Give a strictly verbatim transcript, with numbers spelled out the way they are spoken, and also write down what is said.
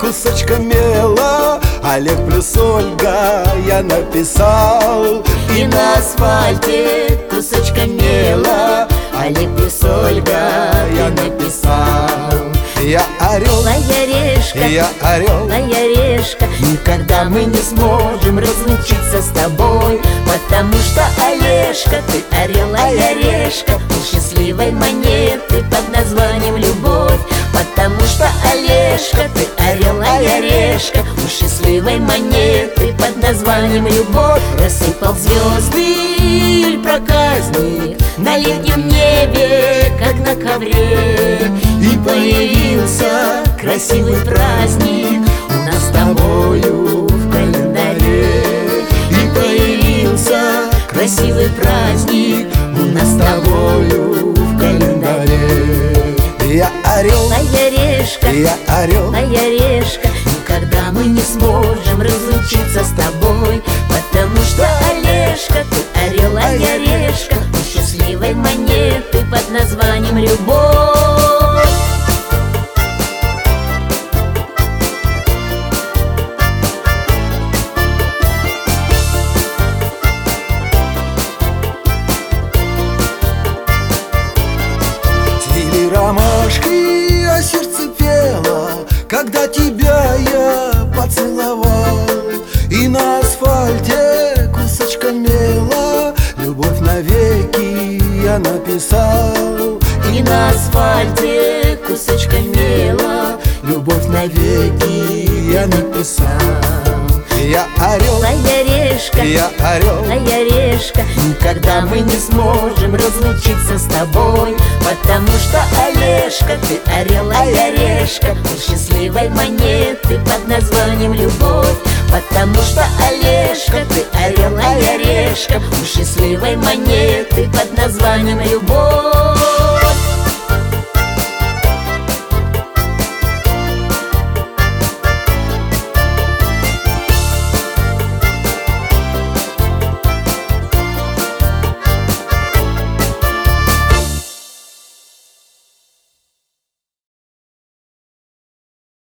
кусочком мела. Олег плюс Ольга я написал. И на асфальте кусочком мела Олег плюс Ольга я написал. Я орел, Злая решка, я орел, злая решка, никогда мы не сможем разлучиться с тобой, потому что, Олежка, ты орел, а я решка, у счастливой монеты под названием любовь. Потому что, Олежка, ты орел, а я решка, у счастливой монеты под названием любовь. Рассыпал звезды проказник на летнем небе, как на ковре, и появился красивый праздник у нас с тобою в календаре. И появился красивый праздник у нас с тобою в календаре. я орел, Злая решка, я орел, злая решка, никогда мы не сможем разлучиться с тобой, потому что, Олежка, ты орел, а я решка, у счастливой монеты под названием любовь. ромашки, а сердце пело, когда тебя я поцеловал. И на асфальте кусочком мела любовь навеки я написал. И на асфальте кусочком мела любовь навеки я написал. Я орел, злая решка, я орел, злая решка, никогда мы не сможем разлучиться с тобой, потому что, Олежка, ты орел, а я решка, у счастливой монеты под названием любовь. Потому что, Олежка, ты орел, а я решка, у счастливой монеты под названием любовь.